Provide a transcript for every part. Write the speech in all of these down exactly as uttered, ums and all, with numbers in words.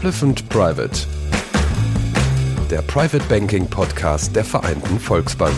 Verblüffend Private. Der Private Banking Podcast der Vereinten Volksbank.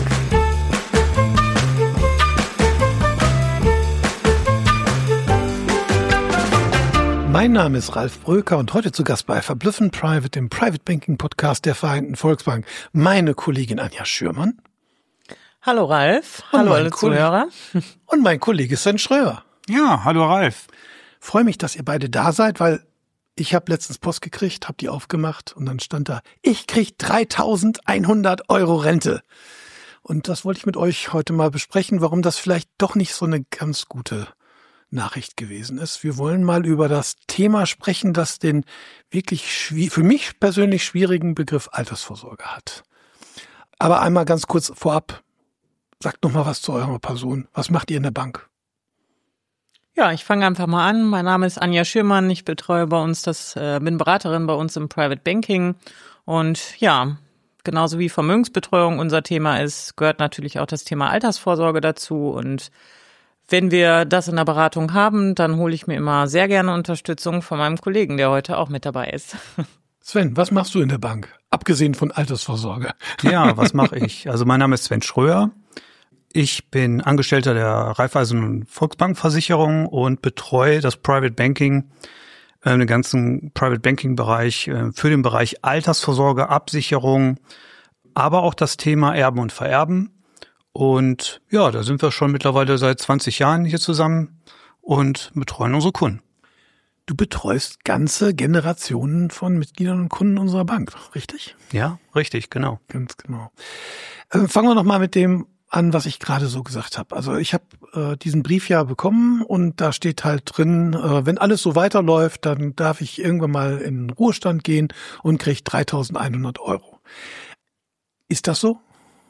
Mein Name ist Ralf Bröker und heute zu Gast bei Verblüffend Private, dem Private Banking Podcast der Vereinten Volksbank, meine Kollegin Anja Schürmann. Hallo Ralf, hallo alle Zuhörer. Und mein Kollege Sven Schröer. Ja, hallo Ralf. Freue mich, dass ihr beide da seid, weil ich habe letztens Post gekriegt, habe die aufgemacht und dann stand da, ich krieg dreitausendeinhundert Euro Rente. Und das wollte ich mit euch heute mal besprechen, warum das vielleicht doch nicht so eine ganz gute Nachricht gewesen ist. Wir wollen mal über das Thema sprechen, das den wirklich schwi- für mich persönlich schwierigen Begriff Altersvorsorge hat. Aber einmal ganz kurz vorab, sagt noch mal was zu eurer Person. Was macht ihr in der Bank? Ja, ich fange einfach mal an. Mein Name ist Anja Schürmann. Ich betreue bei uns das, äh, bin Beraterin bei uns im Private Banking. Und ja, genauso wie Vermögensbetreuung unser Thema ist, gehört natürlich auch das Thema Altersvorsorge dazu. Und wenn wir das in der Beratung haben, dann hole ich mir immer sehr gerne Unterstützung von meinem Kollegen, der heute auch mit dabei ist. Sven, was machst du in der Bank, abgesehen von Altersvorsorge? Ja, was mache ich? Also mein Name ist Sven Schröer. Ich bin Angestellter der Raiffeisen Volksbankversicherung und betreue das Private Banking, äh, den ganzen Private Banking Bereich äh, für den Bereich Altersvorsorge, Absicherung, aber auch das Thema Erben und Vererben. Und ja, da sind wir schon mittlerweile seit zwanzig Jahren hier zusammen und betreuen unsere Kunden. Du betreust ganze Generationen von Mitgliedern und Kunden unserer Bank, richtig? Ja, richtig, genau. Ganz genau. Äh, fangen wir noch mal mit dem an, was ich gerade so gesagt habe. Also ich habe äh, diesen Brief ja bekommen und da steht halt drin, äh, wenn alles so weiterläuft, dann darf ich irgendwann mal in den Ruhestand gehen und kriege dreitausendeinhundert Euro. Ist das so?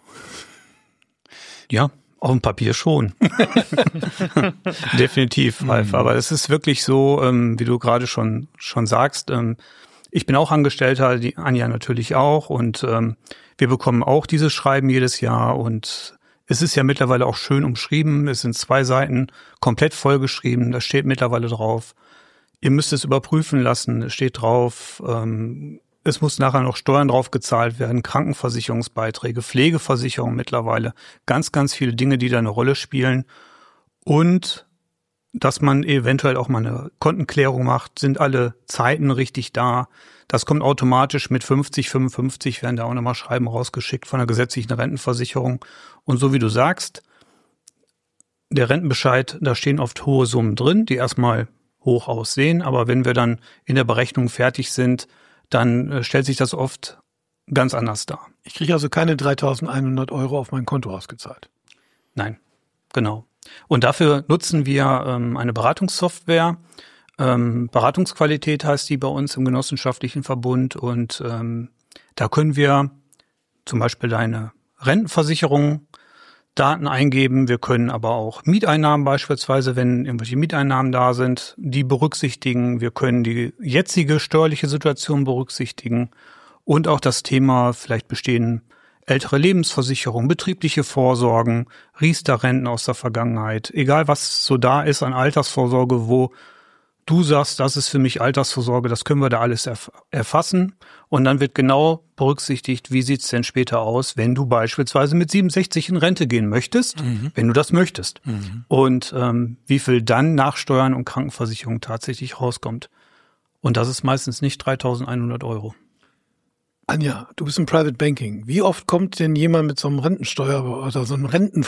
Ja, auf dem Papier schon. Definitiv, Ralf. Aber es ist wirklich so, ähm, wie du gerade schon schon sagst. Ähm, ich bin auch Angestellter, die Anja natürlich auch. Und ähm, wir bekommen auch dieses Schreiben jedes Jahr. Und es ist ja mittlerweile auch schön umschrieben. Es sind zwei Seiten komplett vollgeschrieben. Da steht mittlerweile drauf, ihr müsst es überprüfen lassen. Es steht drauf, ähm, es muss nachher noch Steuern drauf gezahlt werden, Krankenversicherungsbeiträge, Pflegeversicherung mittlerweile, ganz, ganz viele Dinge, die da eine Rolle spielen. Und dass man eventuell auch mal eine Kontenklärung macht, sind alle Zeiten richtig da. Das kommt automatisch mit fünfzig, fünfundfünfzig, werden da auch nochmal Schreiben rausgeschickt von der gesetzlichen Rentenversicherung. Und so wie du sagst, der Rentenbescheid, da stehen oft hohe Summen drin, die erstmal hoch aussehen. Aber wenn wir dann in der Berechnung fertig sind, dann äh, stellt sich das oft ganz anders dar. Ich kriege also keine dreitausendeinhundert Euro auf mein Konto ausgezahlt. Nein, genau. Und dafür nutzen wir ähm, eine Beratungssoftware. Ähm, Beratungsqualität heißt die bei uns im genossenschaftlichen Verbund. Und ähm, da können wir zum Beispiel deine Rentenversicherung Daten eingeben. Wir können aber auch Mieteinnahmen beispielsweise, wenn irgendwelche Mieteinnahmen da sind, die berücksichtigen. Wir können die jetzige steuerliche Situation berücksichtigen und auch das Thema, vielleicht bestehen ältere Lebensversicherungen, betriebliche Vorsorgen, Riester-Renten aus der Vergangenheit. Egal, was so da ist an Altersvorsorge, wo du sagst, das ist für mich Altersvorsorge, das können wir da alles erf- erfassen. Und dann wird genau berücksichtigt, wie sieht's denn später aus, wenn du beispielsweise mit siebenundsechzig in Rente gehen möchtest, mhm. wenn du das möchtest. Mhm. Und ähm, wie viel dann nach Steuern und Krankenversicherung tatsächlich rauskommt. Und das ist meistens nicht dreitausendeinhundert Euro. Anja, du bist im Private Banking. Wie oft kommt denn jemand mit so einem Rentensteuer- oder so einem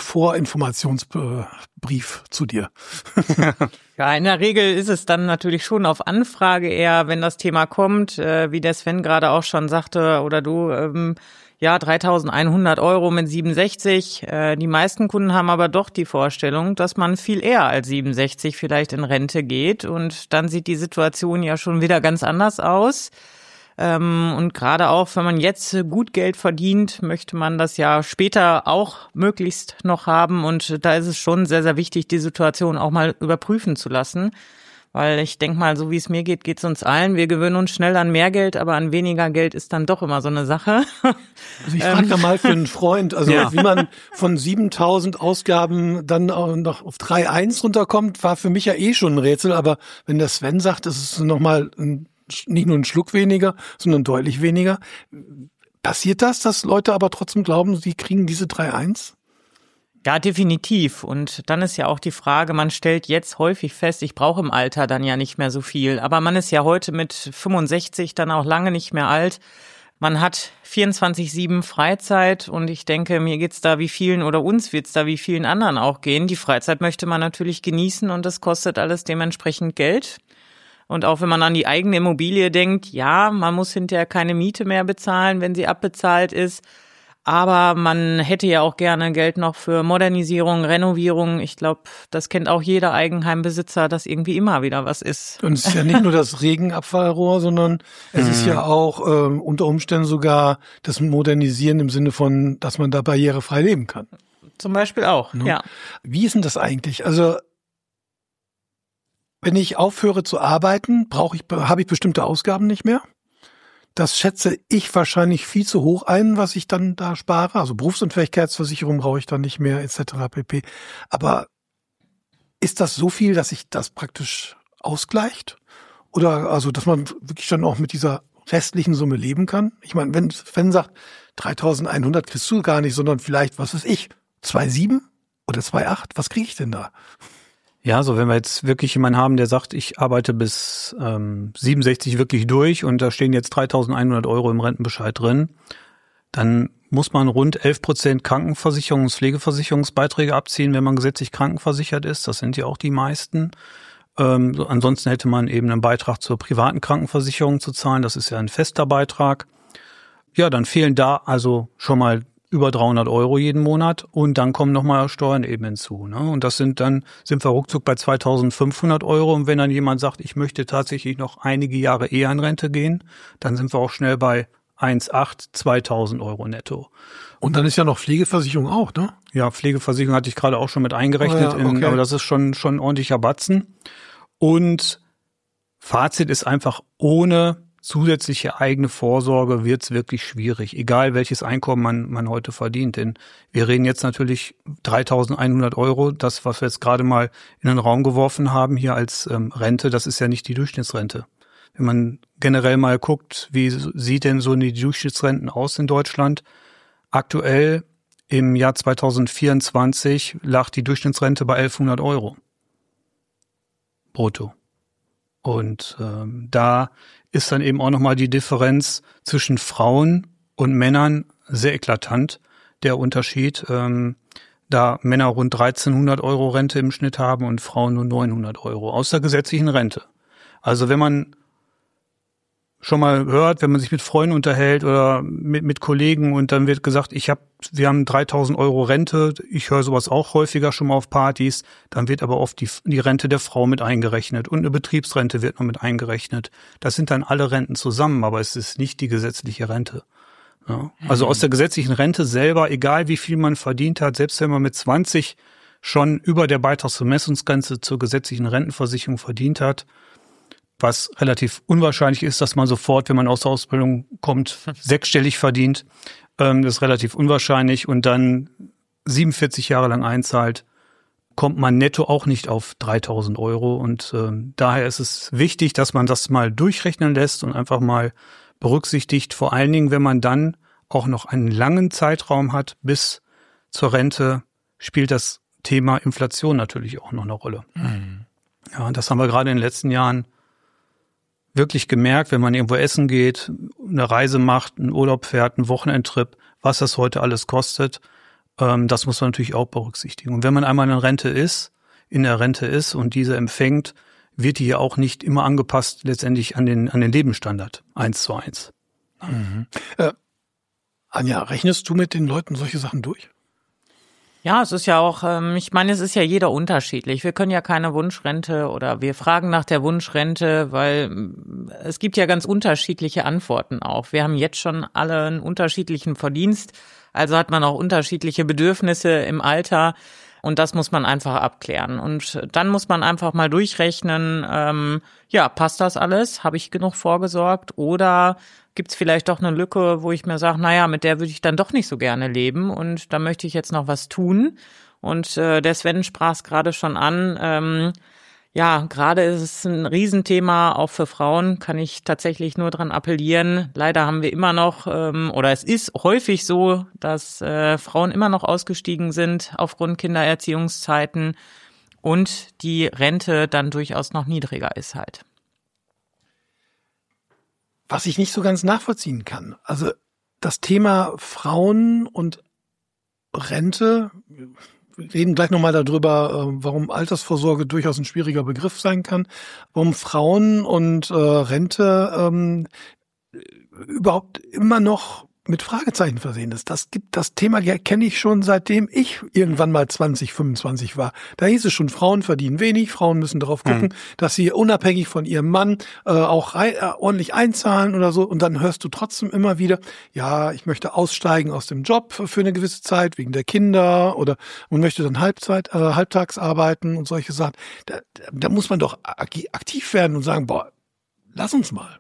Rentenvorinformationsbrief zu dir? Ja, in der Regel ist es dann natürlich schon auf Anfrage eher, wenn das Thema kommt, äh, wie der Sven gerade auch schon sagte, oder du, ähm, ja, dreitausendeinhundert Euro mit siebenundsechzig. Äh, die meisten Kunden haben aber doch die Vorstellung, dass man viel eher als siebenundsechzig vielleicht in Rente geht und dann sieht die Situation ja schon wieder ganz anders aus. Ähm, und gerade auch, wenn man jetzt gut Geld verdient, möchte man das ja später auch möglichst noch haben. Und da ist es schon sehr, sehr wichtig, die Situation auch mal überprüfen zu lassen. Weil ich denke mal, so wie es mir geht, geht es uns allen. Wir gewöhnen uns schnell an mehr Geld, aber an weniger Geld ist dann doch immer so eine Sache. Also ich frage da mal für einen Freund, also ja. wie man von siebentausend Ausgaben dann auch noch auf drei Komma eins runterkommt, war für mich ja eh schon ein Rätsel. Aber wenn der Sven sagt, es ist nochmal ein nicht nur einen Schluck weniger, sondern deutlich weniger. Passiert das, dass Leute aber trotzdem glauben, sie kriegen diese drei Komma eins? Ja, definitiv. Und dann ist ja auch die Frage, man stellt jetzt häufig fest, ich brauche im Alter dann ja nicht mehr so viel. Aber man ist ja heute mit fünfundsechzig dann auch lange nicht mehr alt. Man hat vierundzwanzig sieben Freizeit und ich denke, mir geht's da wie vielen oder uns wird's da wie vielen anderen auch gehen. Die Freizeit möchte man natürlich genießen und das kostet alles dementsprechend Geld. Und auch wenn man an die eigene Immobilie denkt, ja, man muss hinterher keine Miete mehr bezahlen, wenn sie abbezahlt ist. Aber man hätte ja auch gerne Geld noch für Modernisierung, Renovierung. Ich glaube, das kennt auch jeder Eigenheimbesitzer, dass irgendwie immer wieder was ist. Und es ist ja nicht nur das Regenabfallrohr, sondern es ist ja auch ähm, unter Umständen sogar das Modernisieren im Sinne von, dass man da barrierefrei leben kann. Zum Beispiel auch, Ne? ja. Wie ist denn das eigentlich? Also wenn ich aufhöre zu arbeiten, brauche ich, habe ich bestimmte Ausgaben nicht mehr. Das schätze ich wahrscheinlich viel zu hoch ein, was ich dann da spare. Also Berufsunfähigkeitsversicherung brauche ich dann nicht mehr, et cetera pp. Aber ist das so viel, dass sich das praktisch ausgleicht? Oder also, dass man wirklich dann auch mit dieser restlichen Summe leben kann? Ich meine, wenn Sven sagt, dreitausendeinhundert kriegst du gar nicht, sondern vielleicht, was weiß ich, zwei Komma sieben oder zwei Komma acht, was kriege ich denn da? Ja, so wenn wir jetzt wirklich jemanden haben, der sagt, ich arbeite bis ähm, siebenundsechzig wirklich durch und da stehen jetzt dreitausendeinhundert Euro im Rentenbescheid drin, dann muss man rund elf Prozent Krankenversicherungs-, Pflegeversicherungsbeiträge abziehen, wenn man gesetzlich krankenversichert ist. Das sind ja auch die meisten. Ähm, so, ansonsten hätte man eben einen Beitrag zur privaten Krankenversicherung zu zahlen. Das ist ja ein fester Beitrag. Ja, dann fehlen da also schon mal über dreihundert Euro jeden Monat und dann kommen nochmal Steuern eben hinzu. Ne? Und das sind dann, sind wir ruckzuck bei zweitausendfünfhundert Euro. Und wenn dann jemand sagt, ich möchte tatsächlich noch einige Jahre eher in Rente gehen, dann sind wir auch schnell bei eins Komma acht, zweitausend Euro netto. Und dann ist ja noch Pflegeversicherung auch, ne? Ja, Pflegeversicherung hatte ich gerade auch schon mit eingerechnet, Oh ja, okay. in, aber das ist schon, schon ein ordentlicher Batzen. Und Fazit ist einfach, ohne zusätzliche eigene Vorsorge wird's wirklich schwierig, egal welches Einkommen man, man heute verdient. Denn wir reden jetzt natürlich dreitausendeinhundert Euro, das, was wir jetzt gerade mal in den Raum geworfen haben hier als ähm, Rente, das ist ja nicht die Durchschnittsrente. Wenn man generell mal guckt, wie sieht denn so die Durchschnittsrenten aus in Deutschland? Aktuell im Jahr zweitausendvierundzwanzig lag die Durchschnittsrente bei elfhundert Euro brutto. Und ähm, da ist dann eben auch nochmal die Differenz zwischen Frauen und Männern sehr eklatant, der Unterschied, ähm, da Männer rund dreizehnhundert Euro Rente im Schnitt haben und Frauen nur neunhundert Euro aus der gesetzlichen Rente. Also wenn man schon mal hört, wenn man sich mit Freunden unterhält oder mit, mit Kollegen und dann wird gesagt, ich habe, wir haben dreitausend Euro Rente, ich höre sowas auch häufiger schon mal auf Partys, dann wird aber oft die, die Rente der Frau mit eingerechnet und eine Betriebsrente wird noch mit eingerechnet. Das sind dann alle Renten zusammen, aber es ist nicht die gesetzliche Rente. Ja. Also aus der gesetzlichen Rente selber, egal wie viel man verdient hat, selbst wenn man mit zwanzig schon über der Beitragsbemessungsgrenze zur gesetzlichen Rentenversicherung verdient hat, was relativ unwahrscheinlich ist, dass man sofort, wenn man aus der Ausbildung kommt, sechsstellig verdient. Ähm, das ist relativ unwahrscheinlich und dann siebenundvierzig Jahre lang einzahlt, kommt man netto auch nicht auf dreitausend Euro. Und ähm, daher ist es wichtig, dass man das mal durchrechnen lässt und einfach mal berücksichtigt, vor allen Dingen, wenn man dann auch noch einen langen Zeitraum hat bis zur Rente, spielt das Thema Inflation natürlich auch noch eine Rolle. Mhm. Ja, und das haben wir gerade in den letzten Jahren wirklich gemerkt, wenn man irgendwo essen geht, eine Reise macht, einen Urlaub fährt, einen Wochenendtrip, was das heute alles kostet, ähm, das muss man natürlich auch berücksichtigen. Und wenn man einmal in Rente ist, in der Rente ist und diese empfängt, wird die ja auch nicht immer angepasst letztendlich an den an den Lebensstandard, eins zu eins. Mhm. Äh, Anja, rechnest du mit den Leuten solche Sachen durch? Ja, es ist ja auch, ähm, ich meine, es ist ja jeder unterschiedlich. Wir können ja keine Wunschrente oder wir fragen nach der Wunschrente, weil es gibt ja ganz unterschiedliche Antworten auch. Wir haben jetzt schon alle einen unterschiedlichen Verdienst, also hat man auch unterschiedliche Bedürfnisse im Alter und das muss man einfach abklären. Und dann muss man einfach mal durchrechnen, ähm, ja, passt das alles? Habe ich genug vorgesorgt? Oder gibt's vielleicht doch eine Lücke, wo ich mir sage, naja, mit der würde ich dann doch nicht so gerne leben und da möchte ich jetzt noch was tun. Und äh, der Sven sprach es gerade schon an, ähm, Ja, gerade ist es ein Riesenthema, auch für Frauen, kann ich tatsächlich nur dran appellieren. Leider haben wir immer noch, ähm, oder es ist häufig so, dass äh, Frauen immer noch ausgestiegen sind aufgrund Kindererziehungszeiten und die Rente dann durchaus noch niedriger ist halt. Was ich nicht so ganz nachvollziehen kann, also das Thema Frauen und Rente, wir reden gleich nochmal darüber, warum Altersvorsorge durchaus ein schwieriger Begriff sein kann, warum Frauen und äh, Rente ähm, überhaupt immer noch mit Fragezeichen versehen ist. Das gibt das Thema kenne ich schon seitdem ich irgendwann mal zwanzig, fünfundzwanzig war. Da hieß es schon, Frauen verdienen wenig, Frauen müssen darauf gucken, mhm. dass sie unabhängig von ihrem Mann äh, auch rei- äh, ordentlich einzahlen oder so. Und dann hörst du trotzdem immer wieder, ja, ich möchte aussteigen aus dem Job für eine gewisse Zeit wegen der Kinder oder und möchte dann Halbzeit, äh, halbtags arbeiten und solche Sachen. Da, da muss man doch aktiv werden und sagen, boah, lass uns mal.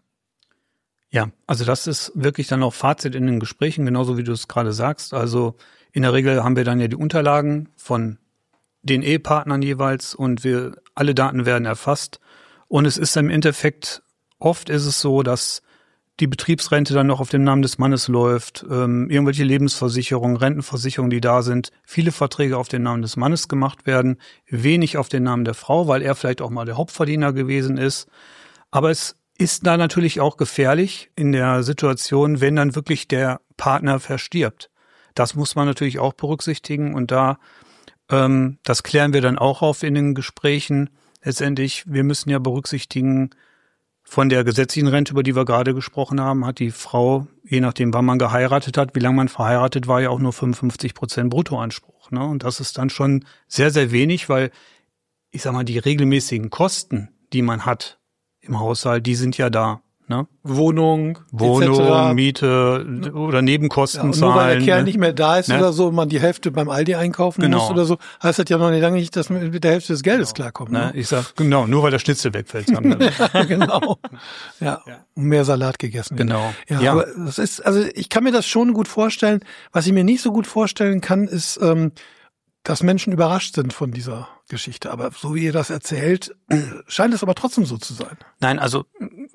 Ja, also das ist wirklich dann auch Fazit in den Gesprächen, genauso wie du es gerade sagst. Also in der Regel haben wir dann ja die Unterlagen von den Ehepartnern jeweils und wir alle Daten werden erfasst. Und es ist im Endeffekt, oft ist es so, dass die Betriebsrente dann noch auf dem Namen des Mannes läuft, ähm, irgendwelche Lebensversicherungen, Rentenversicherungen, die da sind, viele Verträge auf den Namen des Mannes gemacht werden, wenig auf den Namen der Frau, weil er vielleicht auch mal der Hauptverdiener gewesen ist. Aber es ist da natürlich auch gefährlich in der Situation, wenn dann wirklich der Partner verstirbt. Das muss man natürlich auch berücksichtigen und da, ähm, das klären wir dann auch auf in den Gesprächen. Letztendlich, wir müssen ja berücksichtigen, von der gesetzlichen Rente, über die wir gerade gesprochen haben, hat die Frau, je nachdem, wann man geheiratet hat, wie lange man verheiratet war, ja auch nur fünfundfünfzig Prozent Bruttoanspruch. Ne? Und das ist dann schon sehr, sehr wenig, weil, ich sag mal, die regelmäßigen Kosten, die man hat, im Haushalt, die sind ja da. Ne? Wohnung, Wohnung, et cetera. Miete oder Nebenkosten ja, und zahlen. Nur weil der Kerl ne? nicht mehr da ist ne? oder so, man die Hälfte beim Aldi einkaufen genau. muss oder so, heißt das ja noch nicht lange nicht, dass man mit der Hälfte des Geldes genau. klarkommt. Ne? Ne? Ich sag, genau, nur weil der Schnitzel wegfällt. Sagen wir. ja, genau. Ja, ja. mehr Salat gegessen. Genau. Ja, ja, aber das ist, also ich kann mir das schon gut vorstellen. Was ich mir nicht so gut vorstellen kann, ist, ähm, dass Menschen überrascht sind von dieser Geschichte. Aber so wie ihr das erzählt, scheint es aber trotzdem so zu sein. Nein, also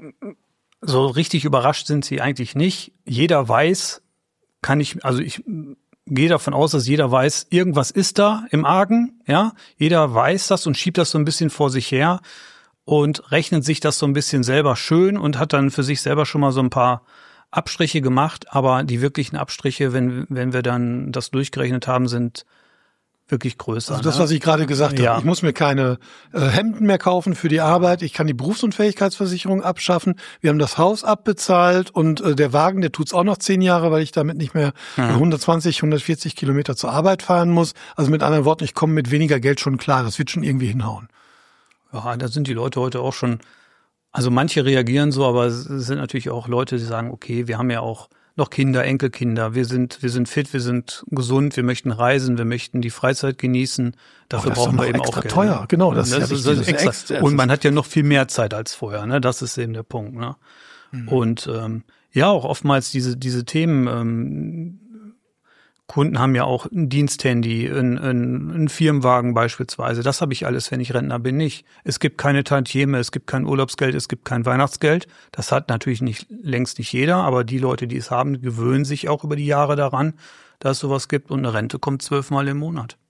so richtig überrascht sind sie eigentlich nicht. Jeder weiß, kann ich, also ich gehe davon aus, dass jeder weiß, irgendwas ist da im Argen, ja. Jeder weiß das und schiebt das so ein bisschen vor sich her und rechnet sich das so ein bisschen selber schön und hat dann für sich selber schon mal so ein paar Abstriche gemacht. Aber die wirklichen Abstriche, wenn, wenn wir dann das durchgerechnet haben, sind wirklich größer. Also das, ne? was ich gerade gesagt ja. habe. Ich muss mir keine äh, Hemden mehr kaufen für die Arbeit. Ich kann die Berufsunfähigkeitsversicherung abschaffen. Wir haben das Haus abbezahlt und äh, der Wagen, der tut's auch noch zehn Jahre, weil ich damit nicht mehr ja. hundertzwanzig, hundertvierzig Kilometer zur Arbeit fahren muss. Also mit anderen Worten, ich komme mit weniger Geld schon klar. Das wird schon irgendwie hinhauen. Ja, da sind die Leute heute auch schon, also manche reagieren so, aber es sind natürlich auch Leute, die sagen, okay, wir haben ja auch noch Kinder, Enkelkinder, wir sind, wir sind fit, wir sind gesund, wir möchten reisen, wir möchten die Freizeit genießen. Dafür oh, brauchen wir eben extra auch Geld. teuer, genau. Das, das, das ist, ist das ist extra. extra. Und man hat ja noch viel mehr Zeit als vorher, ne? Das ist eben der Punkt, ne? Mhm. Und ähm, ja, auch oftmals diese diese Themen. Ähm, Kunden haben ja auch ein Diensthandy, ein, ein, ein Firmenwagen beispielsweise. Das habe ich alles, wenn ich Rentner bin, nicht. Es gibt keine Tantieme, es gibt kein Urlaubsgeld, es gibt kein Weihnachtsgeld. Das hat natürlich nicht längst nicht jeder, aber die Leute, die es haben, gewöhnen sich auch über die Jahre daran, dass es sowas gibt und eine Rente kommt zwölfmal im Monat.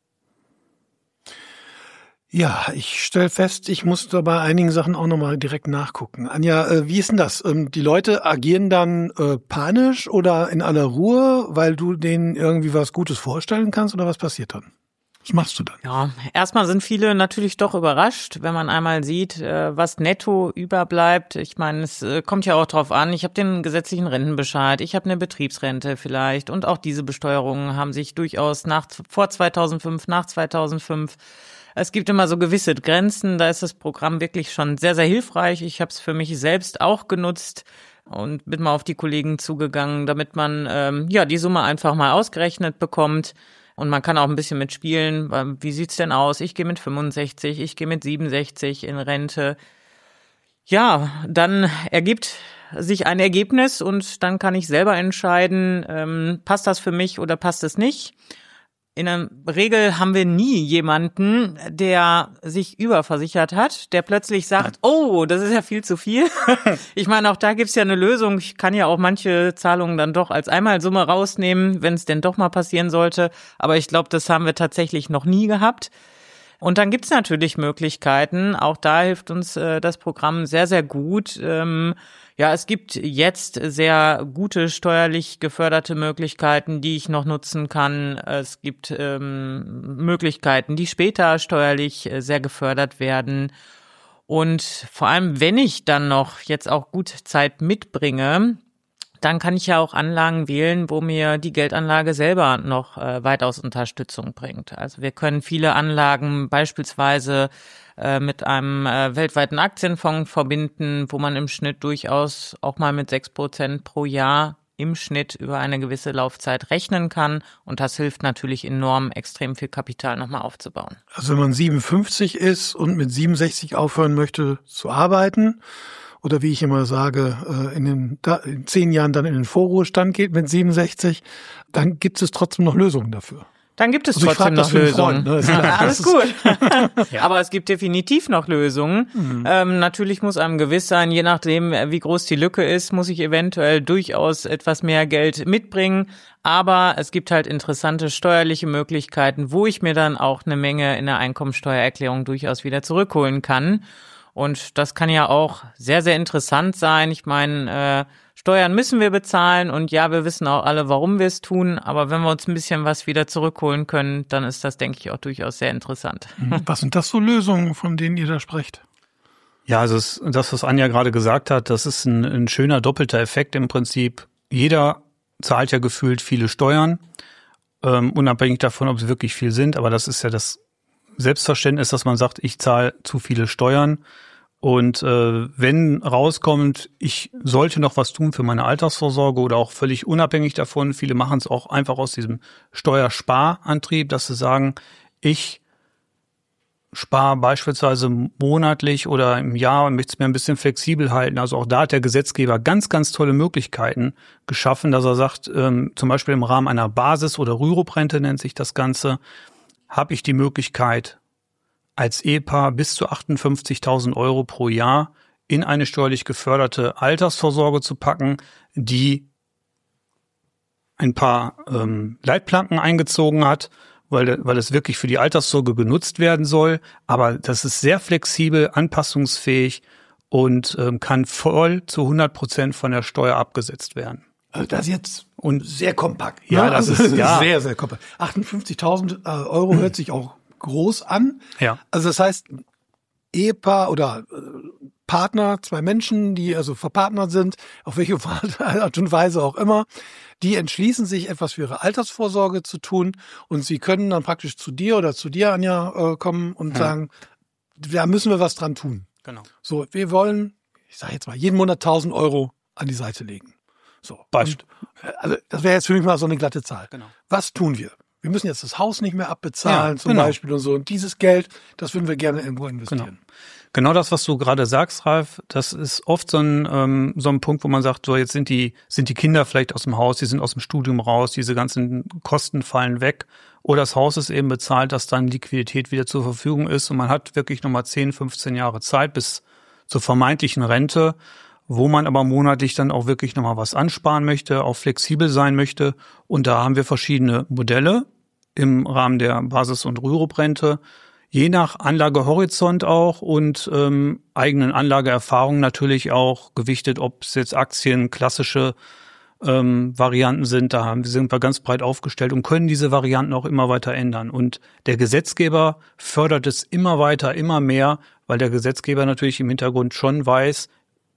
Ja, ich stelle fest, ich muss da bei einigen Sachen auch nochmal direkt nachgucken. Anja, äh, wie ist denn das? Ähm, die Leute agieren dann äh, panisch oder in aller Ruhe, weil du denen irgendwie was Gutes vorstellen kannst oder was passiert dann? Was machst du dann? Ja, erstmal sind viele natürlich doch überrascht, wenn man einmal sieht, äh, was netto überbleibt. Ich meine, es äh, kommt ja auch drauf an, ich habe den gesetzlichen Rentenbescheid, ich habe eine Betriebsrente vielleicht und auch diese Besteuerungen haben sich durchaus nach vor zweitausendfünf, nach zweitausendfünf. Es gibt immer so gewisse Grenzen, da ist das Programm wirklich schon sehr, sehr hilfreich. Ich habe es für mich selbst auch genutzt und bin mal auf die Kollegen zugegangen, damit man ähm, ja die Summe einfach mal ausgerechnet bekommt. Und man kann auch ein bisschen mitspielen. Wie sieht's denn aus? Ich gehe mit fünfundsechzig, ich gehe mit siebenundsechzig in Rente. Ja, dann ergibt sich ein Ergebnis und dann kann ich selber entscheiden, ähm, passt das für mich oder passt es nicht. in der Regel haben wir nie jemanden, der sich überversichert hat, der plötzlich sagt, oh, das ist ja viel zu viel. Ich meine, auch da gibt's ja eine Lösung. Ich kann ja auch manche Zahlungen dann doch als Einmalsumme rausnehmen, wenn es denn doch mal passieren sollte. Aber ich glaube, das haben wir tatsächlich noch nie gehabt. Und dann gibt's natürlich Möglichkeiten. Auch da hilft uns äh, das Programm sehr, sehr gut. Ähm, Ja, es gibt jetzt sehr gute steuerlich geförderte Möglichkeiten, die ich noch nutzen kann. Es gibt ähm, Möglichkeiten, die später steuerlich äh, sehr gefördert werden. Und vor allem, wenn ich dann noch jetzt auch gut Zeit mitbringe, dann kann ich ja auch Anlagen wählen, wo mir die Geldanlage selber noch äh, weitaus Unterstützung bringt. Also wir können viele Anlagen beispielsweise äh, mit einem äh, weltweiten Aktienfonds verbinden, wo man im Schnitt durchaus auch mal mit sechs Prozent pro Jahr im Schnitt über eine gewisse Laufzeit rechnen kann. Und das hilft natürlich enorm, extrem viel Kapital nochmal aufzubauen. Also wenn man siebenundfünfzig ist und mit siebenundsechzig aufhören möchte zu arbeiten, oder wie ich immer sage, in den in zehn Jahren dann in den Vorruhestand geht mit siebenundsechzig, dann gibt es trotzdem noch Lösungen dafür. Dann gibt es also trotzdem noch Lösungen. Freund, ne? Ja, alles gut. Ja. Aber es gibt definitiv noch Lösungen. Mhm. Ähm, natürlich muss einem gewiss sein, je nachdem, wie groß die Lücke ist, muss ich eventuell durchaus etwas mehr Geld mitbringen. Aber es gibt halt interessante steuerliche Möglichkeiten, wo ich mir dann auch eine Menge in der Einkommensteuererklärung durchaus wieder zurückholen kann. Und das kann ja auch sehr, sehr interessant sein. Ich meine, äh, Steuern müssen wir bezahlen und ja, wir wissen auch alle, warum wir es tun. Aber wenn wir uns ein bisschen was wieder zurückholen können, dann ist das, denke ich, auch durchaus sehr interessant. Was sind das so Lösungen, von denen ihr da sprecht? Ja, also es, das, was Anja gerade gesagt hat, das ist ein, ein schöner doppelter Effekt im Prinzip. Jeder zahlt ja gefühlt viele Steuern, ähm, unabhängig davon, ob es wirklich viel sind. Aber das ist ja das Selbstverständnis, dass man sagt, ich zahle zu viele Steuern. Und äh, wenn rauskommt, ich sollte noch was tun für meine Altersvorsorge oder auch völlig unabhängig davon, viele machen es auch einfach aus diesem Steuersparantrieb, dass sie sagen, ich spare beispielsweise monatlich oder im Jahr und möchte es mir ein bisschen flexibel halten. Also auch da hat der Gesetzgeber ganz, ganz tolle Möglichkeiten geschaffen, dass er sagt, ähm, zum Beispiel im Rahmen einer Basis- oder Rürup-Rente nennt sich das Ganze, habe ich die Möglichkeit, als Ehepaar bis zu achtundfünfzigtausend Euro pro Jahr in eine steuerlich geförderte Altersvorsorge zu packen, die ein paar ähm, Leitplanken eingezogen hat, weil, weil es wirklich für die Altersvorsorge genutzt werden soll. Aber das ist sehr flexibel, anpassungsfähig und ähm, kann voll zu hundert Prozent von der Steuer abgesetzt werden. Also das ist jetzt und sehr kompakt. Ja, ne? das also ist ja. sehr, sehr kompakt. achtundfünfzigtausend äh, Euro hört sich auch groß an. Ja. Also das heißt, Ehepaar oder äh, Partner, zwei Menschen, die also verpartnert sind, auf welche Art und Weise auch immer, die entschließen sich, etwas für ihre Altersvorsorge zu tun und sie können dann praktisch zu dir oder zu dir, Anja, äh, kommen und ja. sagen, da müssen wir was dran tun. Genau. So, wir wollen, ich sage jetzt mal, jeden Monat tausend Euro an die Seite legen. So. Beispiel. Und, also das wäre jetzt für mich mal so eine glatte Zahl. Genau. Was tun wir? Wir müssen jetzt das Haus nicht mehr abbezahlen, ja, zum genau. Beispiel und so. Und dieses Geld, das würden wir gerne irgendwo investieren. Genau. Genau das, was du gerade sagst, Ralf, das ist oft so ein ähm, so ein Punkt, wo man sagt, so jetzt sind die sind die Kinder vielleicht aus dem Haus, die sind aus dem Studium raus, diese ganzen Kosten fallen weg oder das Haus ist eben bezahlt, dass dann Liquidität wieder zur Verfügung ist und man hat wirklich nochmal zehn, fünfzehn Jahre Zeit bis zur vermeintlichen Rente, wo man aber monatlich dann auch wirklich nochmal was ansparen möchte, auch flexibel sein möchte und da haben wir verschiedene Modelle im Rahmen der Basis- und Rürup-Rente. Je nach Anlagehorizont auch und ähm, eigenen Anlageerfahrungen natürlich auch gewichtet, ob es jetzt Aktien, klassische ähm, Varianten sind. Da haben, sind wir ganz breit aufgestellt und können diese Varianten auch immer weiter ändern. Und der Gesetzgeber fördert es immer weiter, immer mehr, weil der Gesetzgeber natürlich im Hintergrund schon weiß,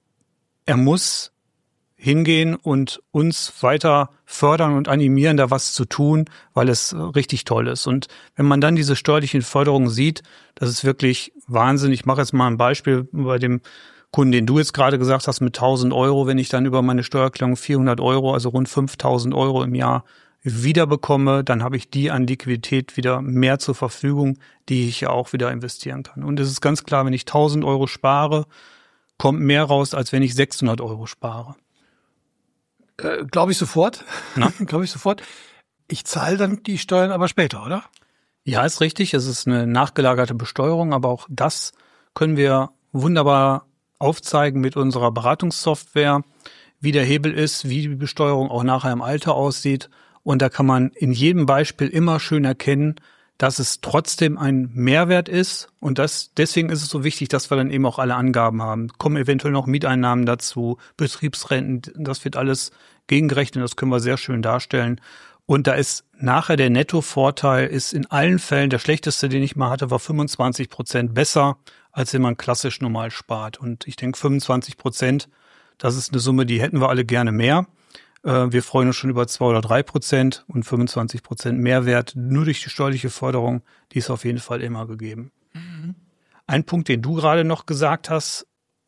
er muss hingehen und uns weiter fördern und animieren, da was zu tun, weil es richtig toll ist. Und wenn man dann diese steuerlichen Förderungen sieht, das ist wirklich Wahnsinn. Ich mache jetzt mal ein Beispiel bei dem Kunden, den du jetzt gerade gesagt hast, mit tausend Euro. Wenn ich dann über meine Steuererklärung vierhundert Euro, also rund fünftausend Euro im Jahr wiederbekomme, dann habe ich die an Liquidität wieder mehr zur Verfügung, die ich ja auch wieder investieren kann. Und es ist ganz klar, wenn ich tausend Euro spare, kommt mehr raus, als wenn ich sechshundert Euro spare. Äh, Glaube ich sofort. Glaube ich sofort. ich zahle dann die Steuern aber später, oder? Ja, ist richtig. Es ist eine nachgelagerte Besteuerung, aber auch das können wir wunderbar aufzeigen mit unserer Beratungssoftware, wie der Hebel ist, wie die Besteuerung auch nachher im Alter aussieht. Und da kann man in jedem Beispiel immer schön erkennen, dass es trotzdem ein Mehrwert ist. Und das, deswegen ist es so wichtig, dass wir dann eben auch alle Angaben haben. Kommen eventuell noch Mieteinnahmen dazu, Betriebsrenten, das wird alles gegengerechnet, das können wir sehr schön darstellen. Und da ist nachher der Nettovorteil ist in allen Fällen, der schlechteste, den ich mal hatte, war fünfundzwanzig Prozent besser, als wenn man klassisch normal spart. Und ich denke fünfundzwanzig Prozent, das ist eine Summe, die hätten wir alle gerne mehr. Wir freuen uns schon über zwei oder drei Prozent und fünfundzwanzig Prozent Mehrwert nur durch die steuerliche Förderung, die ist auf jeden Fall immer gegeben. Mhm. Ein Punkt, den du gerade noch gesagt hast,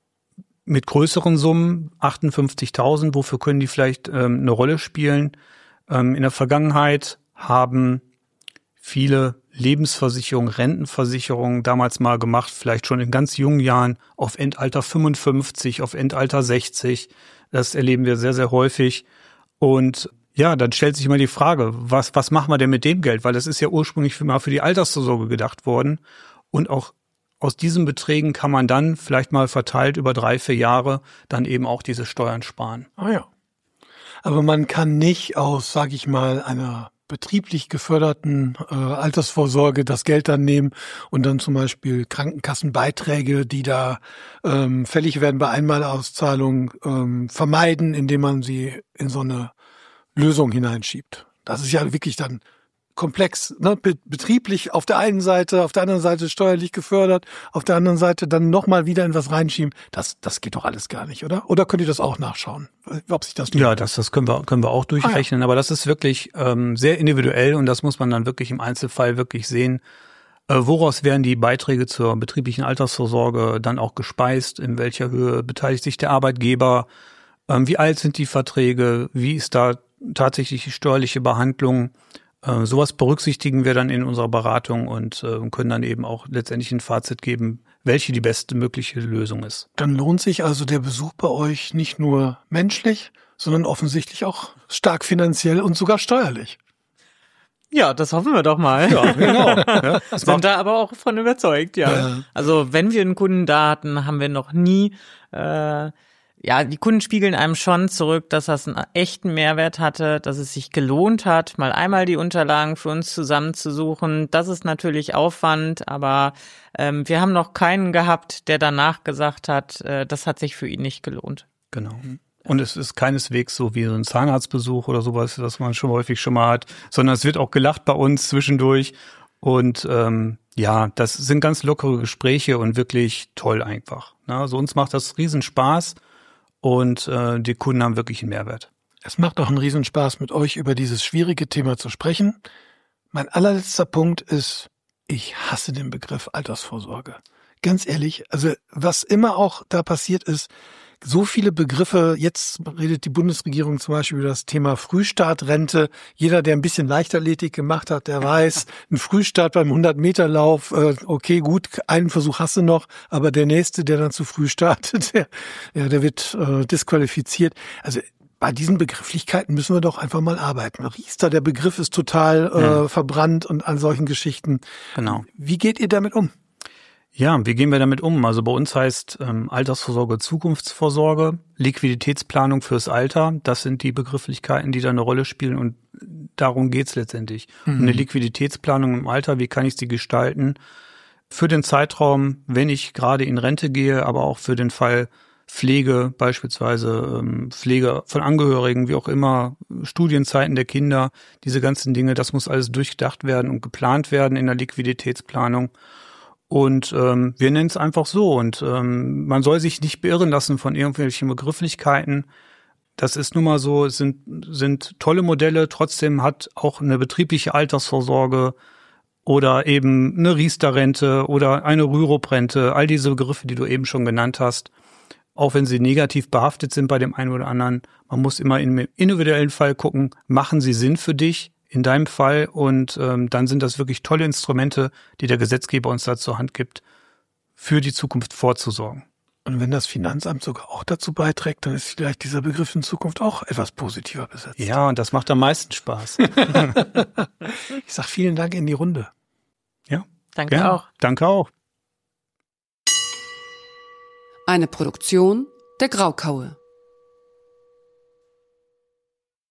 mit größeren Summen, achtundfünfzigtausend, wofür können die vielleicht ähm, eine Rolle spielen? Ähm, in der Vergangenheit haben viele Lebensversicherungen, Rentenversicherungen damals mal gemacht, vielleicht schon in ganz jungen Jahren auf Endalter fünfundfünfzig, auf Endalter sechzig. Das erleben wir sehr, sehr häufig. Und ja, dann stellt sich immer die Frage, was, was machen wir denn mit dem Geld? Weil das ist ja ursprünglich für, mal für die Altersvorsorge gedacht worden. Und auch aus diesen Beträgen kann man dann vielleicht mal verteilt über drei, vier Jahre dann eben auch diese Steuern sparen. Ah ja. Aber man kann nicht aus, sage ich mal, einer betrieblich geförderten äh, Altersvorsorge das Geld dann nehmen und dann zum Beispiel Krankenkassenbeiträge, die da ähm, fällig werden bei Einmalauszahlungen, ähm, vermeiden, indem man sie in so eine Lösung hineinschiebt. Das ist ja wirklich dann komplex, ne? Betrieblich auf der einen Seite, auf der anderen Seite steuerlich gefördert, auf der anderen Seite dann nochmal wieder in was reinschieben. Das, das geht doch alles gar nicht, oder? Oder könnt ihr das auch nachschauen, ob sich das... Ja, das, das können wir, können wir auch durchrechnen, ah, ja. Aber das ist wirklich ähm, sehr individuell und das muss man dann wirklich im Einzelfall wirklich sehen. Äh, woraus werden die Beiträge zur betrieblichen Altersvorsorge dann auch gespeist? In welcher Höhe beteiligt sich der Arbeitgeber? Ähm, wie alt sind die Verträge? Wie ist da tatsächlich die steuerliche Behandlung? Äh, sowas berücksichtigen wir dann in unserer Beratung und äh, können dann eben auch letztendlich ein Fazit geben, welche die beste mögliche Lösung ist. Dann lohnt sich also der Besuch bei euch nicht nur menschlich, sondern offensichtlich auch stark finanziell und sogar steuerlich. Ja, das hoffen wir doch mal. Ja, genau. Ja, sind da aber auch von überzeugt, ja. ja. Also wenn wir einen Kunden da hatten, haben wir noch nie... Äh, Ja, die Kunden spiegeln einem schon zurück, dass das einen echten Mehrwert hatte, dass es sich gelohnt hat, mal einmal die Unterlagen für uns zusammenzusuchen. Das ist natürlich Aufwand, aber ähm, wir haben noch keinen gehabt, der danach gesagt hat, äh, das hat sich für ihn nicht gelohnt. Genau. Und es ist keineswegs so wie so ein Zahnarztbesuch oder sowas, das man schon häufig schon mal hat, sondern es wird auch gelacht bei uns zwischendurch. Und ähm, ja, das sind ganz lockere Gespräche und wirklich toll einfach. Also uns macht das riesen Spaß. Und äh, die Kunden haben wirklich einen Mehrwert. Es macht auch einen Riesenspaß, mit euch über dieses schwierige Thema zu sprechen. Mein allerletzter Punkt ist, ich hasse den Begriff Altersvorsorge. Ganz ehrlich, also was immer auch da passiert ist, so viele Begriffe, jetzt redet die Bundesregierung zum Beispiel über das Thema Frühstartrente. Jeder, der ein bisschen Leichtathletik gemacht hat, der weiß, ein Frühstart beim hundert-Meter-Lauf, okay, gut, einen Versuch hast du noch, aber der nächste, der dann zu früh startet, der, ja, der wird äh, disqualifiziert. Also bei diesen Begrifflichkeiten müssen wir doch einfach mal arbeiten. Riester, der Begriff ist total äh, ja. verbrannt und an solchen Geschichten. Genau. Wie geht ihr damit um? Ja, wie gehen wir damit um? Also bei uns heißt ähm, Altersvorsorge Zukunftsvorsorge, Liquiditätsplanung fürs Alter. Das sind die Begrifflichkeiten, die da eine Rolle spielen und darum geht's letztendlich. Mhm. Um eine Liquiditätsplanung im Alter, wie kann ich sie gestalten? Für den Zeitraum, wenn ich gerade in Rente gehe, aber auch für den Fall Pflege, beispielsweise ähm, Pflege von Angehörigen, wie auch immer, Studienzeiten der Kinder, diese ganzen Dinge, das muss alles durchgedacht werden und geplant werden in der Liquiditätsplanung. Und ähm, wir nennen es einfach so. Und ähm, man soll sich nicht beirren lassen von irgendwelchen Begrifflichkeiten. Das ist nun mal so, es sind, sind tolle Modelle. Trotzdem hat auch eine betriebliche Altersvorsorge oder eben eine Riester-Rente oder eine Rürup-Rente, all diese Begriffe, die du eben schon genannt hast, auch wenn sie negativ behaftet sind bei dem einen oder anderen, man muss immer im individuellen Fall gucken, machen sie Sinn für dich? In deinem Fall und ähm, dann sind das wirklich tolle Instrumente, die der Gesetzgeber uns da zur Hand gibt, für die Zukunft vorzusorgen. Und wenn das Finanzamt sogar auch dazu beiträgt, dann ist vielleicht dieser Begriff in Zukunft auch etwas positiver besetzt. Ja, und das macht am meisten Spaß. Ich sag vielen Dank in die Runde. Ja. Danke ja, auch. Danke auch. Eine Produktion der Graukaue.